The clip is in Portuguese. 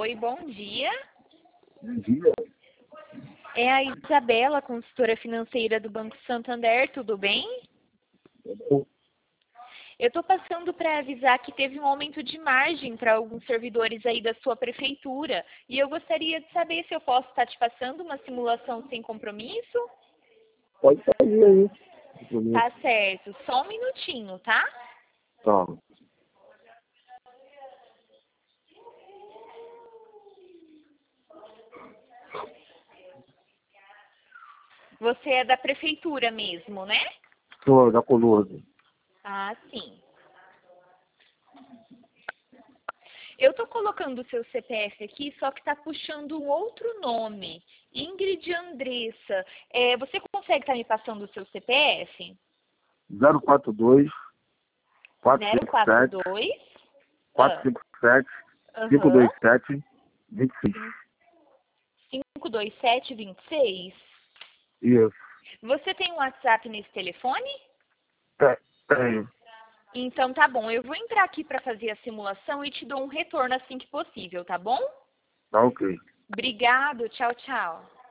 Oi, bom dia. Bom dia. É a Isabela, consultora financeira do Banco Santander, tudo bem? Eu estou passando para avisar que teve um aumento de margem para alguns servidores aí da sua prefeitura. E eu gostaria de saber se eu posso estar te passando uma simulação sem compromisso? Pode fazer aí. Tá certo, só um minutinho, tá? Tá. Você é da prefeitura mesmo, né? Sou da Coluna. Ah, sim. Eu estou colocando o seu CPF aqui, só que está puxando um outro nome. Ingrid Andressa. Você consegue estar me passando o seu CPF? 042 457 042 457 aham, 527 26. 52726. Isso. Você tem um WhatsApp nesse telefone? Tenho. Então tá bom, eu vou entrar aqui para fazer a simulação e te dou um retorno assim que possível, tá bom? Tá ok. Obrigado, tchau, tchau.